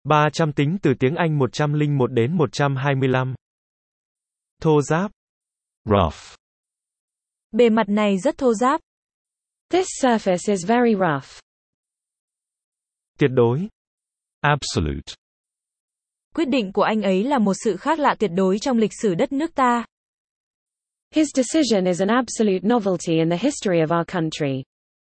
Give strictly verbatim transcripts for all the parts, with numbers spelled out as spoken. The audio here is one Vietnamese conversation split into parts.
ba trăm tính từ tiếng Anh một trăm lẻ một đến một trăm hai mươi lăm. Thô ráp. Rough. Bề mặt này rất thô ráp. This surface is very rough. Tuyệt đối. Absolute. Quyết định của anh ấy là một sự khác lạ tuyệt đối trong lịch sử đất nước ta. His decision is an absolute novelty in the history of our country.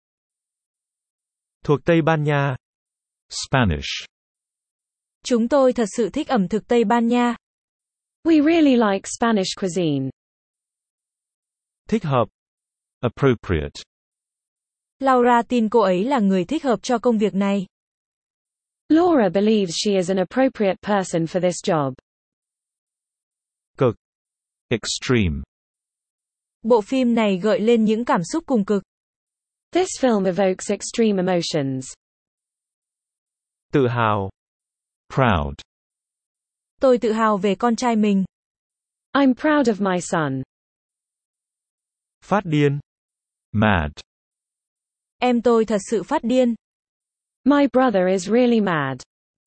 Thuộc Tây Ban Nha. Spanish. Chúng tôi thật sự thích ẩm thực Tây Ban Nha. We really like Spanish cuisine. Thích hợp. Appropriate. Laura tin cô ấy là người thích hợp cho công việc này. Laura believes she is an appropriate person for this job. Cực. Extreme. Bộ phim này gợi lên những cảm xúc cùng cực. This film evokes extreme emotions. Tự hào. Proud. Tôi tự hào về con trai mình. I'm proud of my son. Phát điên. Mad. Em tôi thật sự phát điên. My brother is really mad.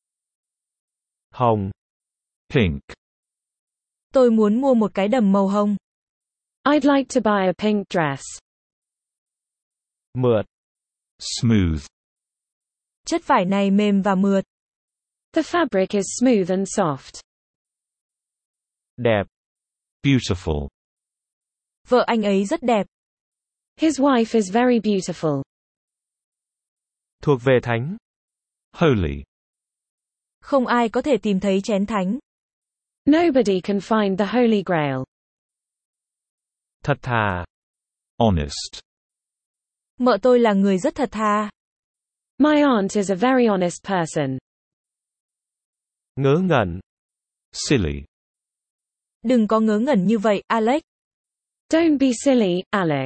Hồng. Pink. Tôi muốn mua một cái đầm màu hồng. I'd like to buy a pink dress. Mượt. Smooth. Chất vải này mềm và mượt. The fabric is smooth and soft. Đẹp. Beautiful. Vợ anh ấy rất đẹp. His wife is very beautiful. Thuộc về thánh. Holy. Không ai có thể tìm thấy chén thánh. Nobody can find the Holy Grail. Thật thà. Honest. Mợ tôi là người rất thật thà. My aunt is a very honest person. Ngớ ngẩn. Silly. Đừng có ngớ ngẩn như vậy, Alex. Don't be silly, Alex.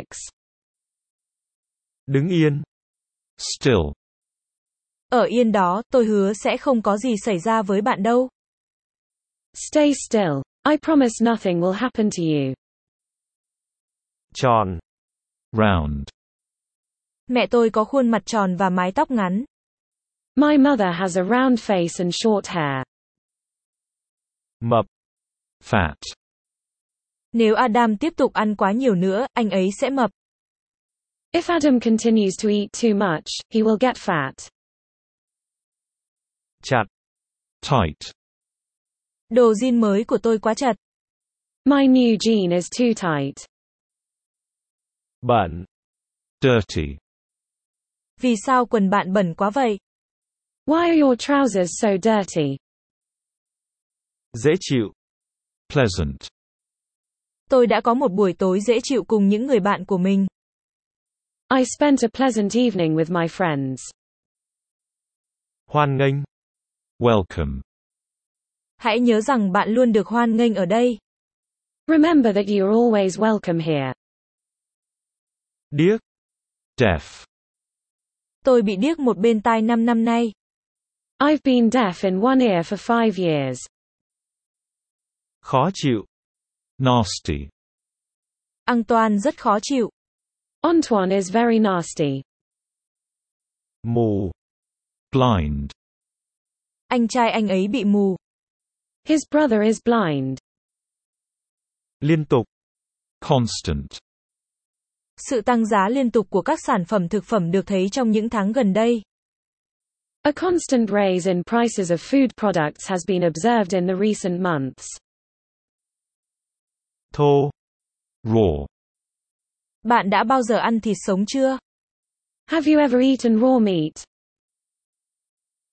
Đứng yên. Still. Ở yên đó, tôi hứa sẽ không có gì xảy ra với bạn đâu. Stay still. I promise nothing will happen to you. Tròn. Round. Mẹ tôi có khuôn mặt tròn và mái tóc ngắn. My mother has a round face and short hair. Mập. Fat. Nếu Adam tiếp tục ăn quá nhiều nữa, anh ấy sẽ mập. If Adam continues to eat too much, he will get fat. Chặt. Tight. Đồ jean mới của tôi quá chật. My new jean is too tight. Bẩn. Dirty. Vì sao quần bạn bẩn quá vậy? Why are your trousers so dirty? Dễ chịu. Pleasant. Tôi đã có một buổi tối dễ chịu cùng những người bạn của mình. I spent a pleasant evening with my friends. Hoan nghênh. Welcome. Hãy nhớ rằng bạn luôn được hoan nghênh ở đây. Remember that you are always welcome here. Điếc. Deaf. Tôi bị điếc một bên tai năm năm nay. I've been deaf in one ear for five years. Khó chịu. Nasty. Antoine rất khó chịu. Antoine is very nasty. Mù. Blind. Anh trai anh ấy bị mù. His brother is blind. Liên tục. Constant. Sự tăng giá liên tục của các sản phẩm thực phẩm được thấy trong những tháng gần đây. A constant raise in prices of food products has been observed in the recent months. Thô. Raw. Bạn đã bao giờ ăn thịt sống chưa? Have you ever eaten raw meat?